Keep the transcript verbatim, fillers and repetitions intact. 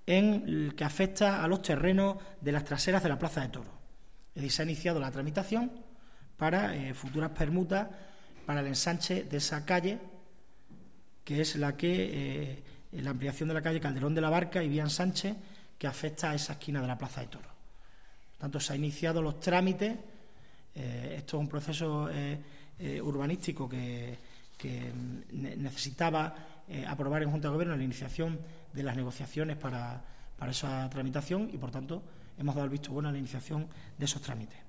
en el que afecta a los terrenos de las traseras de la Plaza de Toros. Es decir, se ha iniciado la tramitación para eh, futuras permutas para el ensanche de esa calle, que es la que eh, la ampliación de la calle Calderón de la Barca y Vía Sánchez, que afecta a esa esquina de la Plaza de Toros. Por tanto, se han iniciado los trámites. Eh, esto es un proceso eh, eh, urbanístico que, que necesitaba eh, aprobar en Junta de Gobierno la iniciación de las negociaciones para, para esa tramitación y, por tanto, hemos dado el visto bueno a la iniciación de esos trámites.